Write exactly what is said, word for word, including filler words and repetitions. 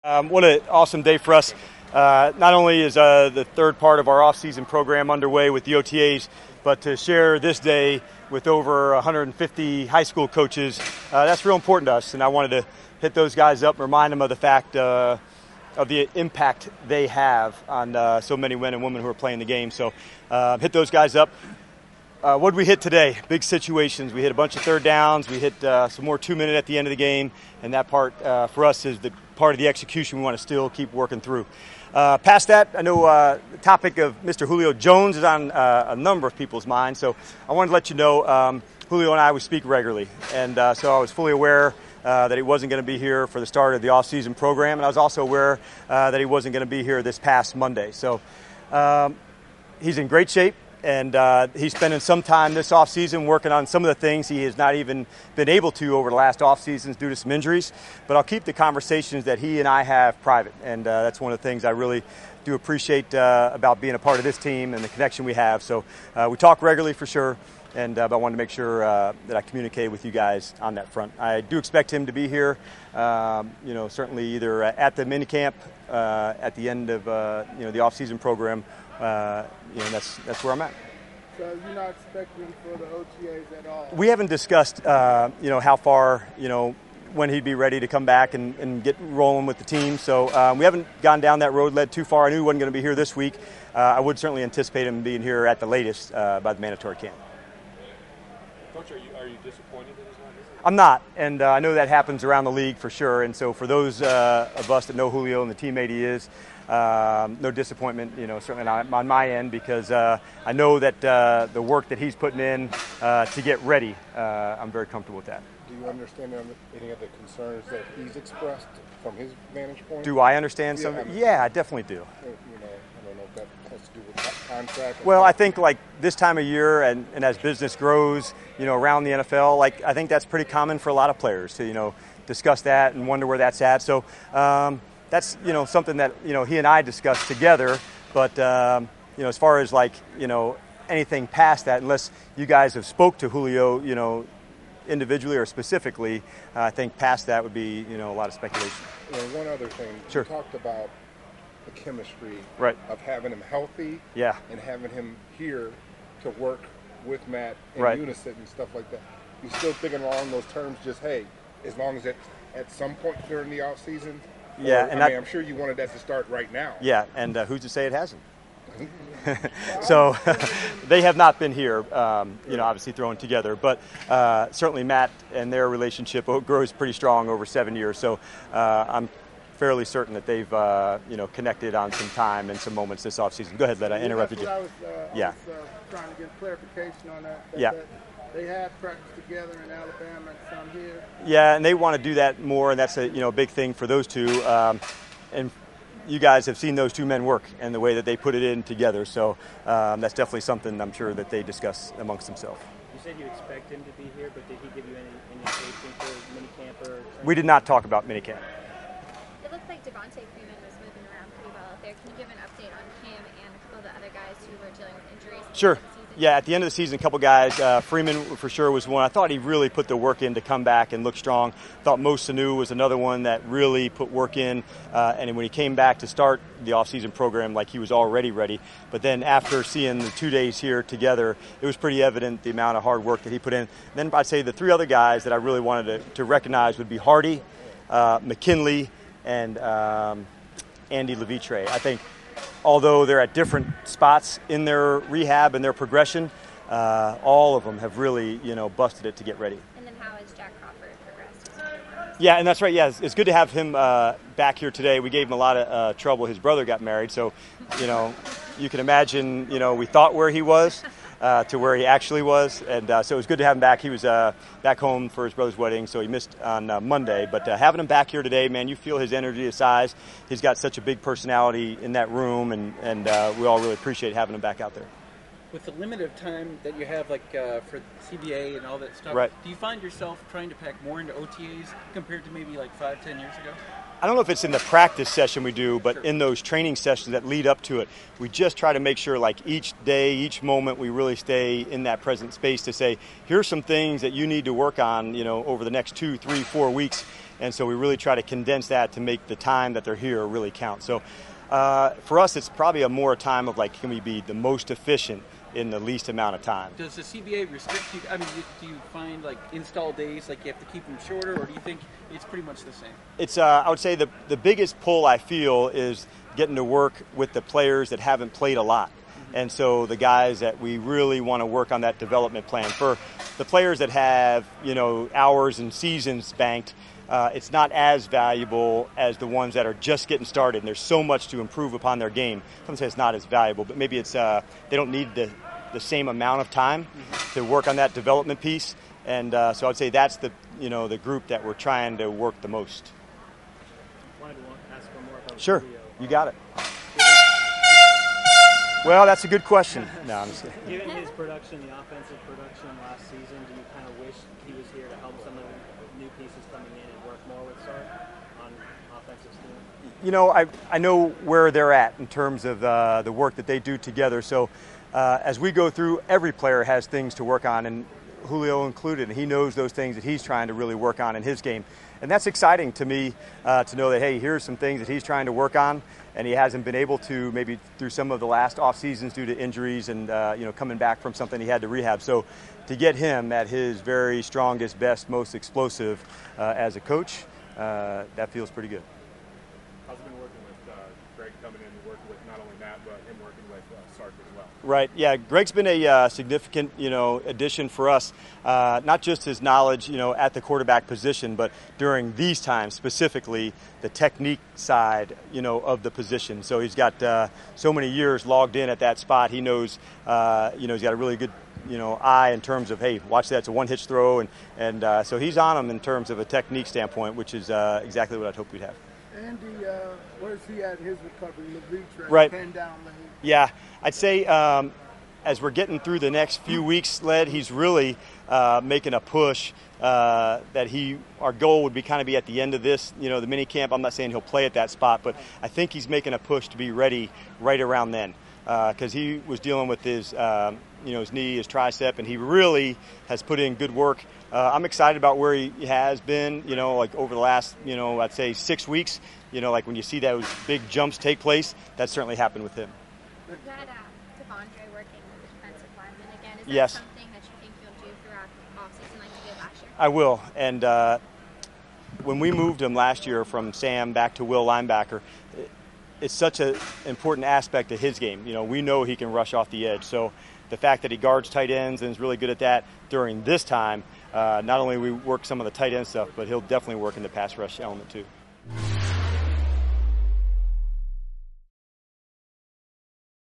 Um, what an awesome day for us. Uh, not only is uh, the third part of our off-season program underway with the O T As, but to share this day with over one hundred fifty high school coaches, uh, that's real important to us. And I wanted to hit those guys up, remind them of the fact uh, of the impact they have on uh, so many men and women who are playing the game. So uh, hit those guys up. Uh, what did we hit today? Big situations. We hit a bunch of third downs. We hit uh, some more two-minute at the end of the game, and that part uh, for us is the part of the execution we want to still keep working through. Uh, past that, I know uh, the topic of Mister Julio Jones is on uh, a number of people's minds, so I wanted to let you know um, Julio and I, we speak regularly, and uh, so I was fully aware uh, that he wasn't going to be here for the start of the off-season program, and I was also aware uh, that he wasn't going to be here this past Monday. So um, he's in great shape. And uh, he's spending some time this offseason working on some of the things he has not even been able to over the last offseasons due to some injuries. But I'll keep the conversations that he and I have private. And uh, that's one of the things I really do appreciate uh, about being a part of this team and the connection we have. So uh, we talk regularly for sure. And uh, but I wanted to make sure uh, that I communicated with you guys on that front. I do expect him to be here, um, you know, certainly either at the minicamp, uh, at the end of uh, you know the off-season program. Uh, you know, that's that's where I'm at. So you're not expecting for the O T As at all? We haven't discussed, uh, you know, how far, you know, when he'd be ready to come back and, and get rolling with the team. So um, we haven't gone down that road, led too far. I knew he wasn't going to be here this week. Uh, I would certainly anticipate him being here at the latest uh, by the mandatory camp. Coach, are you, are you disappointed that he's not here? I'm not, and uh, I know that happens around the league for sure. And so for those uh, of us that know Julio and the teammate he is, um, no disappointment, you know, certainly not on my end, because uh, I know that uh, the work that he's putting in uh, to get ready, uh, I'm very comfortable with that. Do you understand any of the concerns that he's expressed from his vantage point? Do I understand yeah, some? I mean, yeah, I definitely do. You know, I don't know if that has to do with that contract. Well, I think like this time of year and, and as business grows, you know, around the N F L, like I think that's pretty common for a lot of players to, you know, discuss that and wonder where that's at. So um, that's, you know, something that, you know, he and I discussed together. But, um, you know, as far as like, you know, anything past that, unless you guys have spoke to Julio, you know, individually or specifically, uh, I think past that would be, you know, a lot of speculation. You know, one other thing, sure. You talked about the chemistry right. of having him healthy yeah. and having him here to work with Matt in right. unison and stuff like that. You still thinking along those terms, just, hey, as long as it's at some point during the off season? Yeah. Or, and I I mean, I'm sure you wanted that to start right now. Yeah, and uh, who's to say it hasn't? So they have not been here, um, you know, obviously thrown together. But uh, certainly Matt and their relationship grows pretty strong over seven years. So uh, I'm fairly certain that they've, uh, you know, connected on some time and some moments this offseason. Go ahead, Led. I interrupted yeah, that's you. What I was, uh, yeah. I was uh, trying to get clarification on that. that yeah. That they have practiced together in Alabama and some here. Yeah, and they want to do that more, and that's a, you know, big thing for those two. Um, and you guys have seen those two men work and the way that they put it in together. So um, that's definitely something I'm sure that they discuss amongst themselves. You said you expect him to be here, but did he give you any indication for minicamp or? We did not talk about minicamp. It looked like Devontae Freeman was moving around pretty well out there. Can you give an update on him and a couple of the other guys who were dealing with injuries? Sure. Yeah, at the end of the season, a couple guys. Uh, Freeman for sure was one. I thought he really put the work in to come back and look strong. Thought Mo Sanu was another one that really put work in. Uh, and when he came back to start the off-season program, like he was already ready. But then after seeing the two days here together, it was pretty evident the amount of hard work that he put in. Then I'd say the three other guys that I really wanted to, to recognize would be Hardy, uh, McKinley, and um, Andy Levitre. I think although they're at different spots in their rehab and their progression, uh, all of them have really, you know, busted it to get ready. And then how has Jack Crawford progressed? Yeah, and that's right. Yeah, it's, it's good to have him uh, back here today. We gave him a lot of uh, trouble. His brother got married, so, you know, you can imagine, you know, we thought where he was uh, to where he actually was. And uh, so it was good to have him back. He was uh, back home for his brother's wedding, so he missed on uh, Monday. But uh, having him back here today, man, you feel his energy, his size. He's got such a big personality in that room, and, and uh, we all really appreciate having him back out there. With the limited time that you have, like uh, for C B A and all that stuff, right. do you find yourself trying to pack more into O T As compared to maybe like five, ten years ago? I don't know if it's in the practice session we do, but sure. in those training sessions that lead up to it, we just try to make sure like each day, each moment, we really stay in that present space to say, here's some things that you need to work on, you know, over the next two, three, four weeks. and so we really try to condense that to make the time that they're here really count. So uh, for us, it's probably a more time of like, can we be the most efficient in the least amount of time? Does the C B A restrict you? I mean, do you find like install days, like you have to keep them shorter, or do you think it's pretty much the same? It's, uh, I would say the, the biggest pull I feel is getting to work with the players that haven't played a lot. Mm-hmm. And so the guys that we really want to work on that development plan. For the players that have, you know, hours and seasons banked, uh, it's not as valuable as the ones that are just getting started. And there's so much to improve upon their game. Some say it's not as valuable, but maybe it's uh, they don't need the, the same amount of time mm-hmm. to work on that development piece. And uh, so I'd say that's the, you know, the group that we're trying to work the most. I wanted to ask one more about Sure, Julio. you got it. Well, that's a good question. No, I'm just kidding. Given his production, the offensive production last season, do you kind of wish he was here to help some of the new pieces coming in and work more with Sark on offensive scheme? You know, I, I know where they're at in terms of uh, the work that they do together. So uh, as we go through, every player has things to work on, and Julio included, and he knows those things that he's trying to really work on in his game. And that's exciting to me uh, to know that, hey, here's some things that he's trying to work on, and he hasn't been able to maybe through some of the last off seasons due to injuries and uh, you know, coming back from something he had to rehab. So to get him at his very strongest, best, most explosive uh, as a coach, uh, that feels pretty good. How's it been working with uh, Greg coming in and working with not only Matt, but him working with uh, Sark as well? Right. Yeah. Greg's been a uh, significant, you know, addition for us. Uh, not just his knowledge, you know, at the quarterback position, but during these times specifically the technique side, you know, of the position. So he's got uh, so many years logged in at that spot. He knows, uh, you know, he's got a really good, you know, eye in terms of, hey, watch that, it's a one-hitch throw, and and uh, so he's on him in terms of a technique standpoint, which is uh, exactly what I'd hope we'd have. Andy, uh, where's he at in his recovery? LaVetre, Right. Pen down lane. Yeah, I'd say um, as we're getting through the next few weeks, Led, he's really uh, making a push uh, that he, our goal would be kind of be at the end of this, you know, the mini camp. I'm not saying he'll play at that spot, but I think he's making a push to be ready right around then because uh, he was dealing with his, um, you know, his knee, his tricep, and he really has put in good work. Uh, I'm excited about where he has been, you know, like over the last, you know, I'd say six weeks, you know, like when you see those big jumps take place, that certainly happened with him. Is that uh, Devondre working with the defensive lineman again? Is that Yes. something that you think you'll do throughout the offseason like you did last year? I will. And uh, when we moved him last year from Sam back to Will linebacker, it, it's such an important aspect of his game. You know, we know he can rush off the edge. So the fact that he guards tight ends and is really good at that during this time, uh, not only we work some of the tight end stuff, but he'll definitely work in the pass rush element too.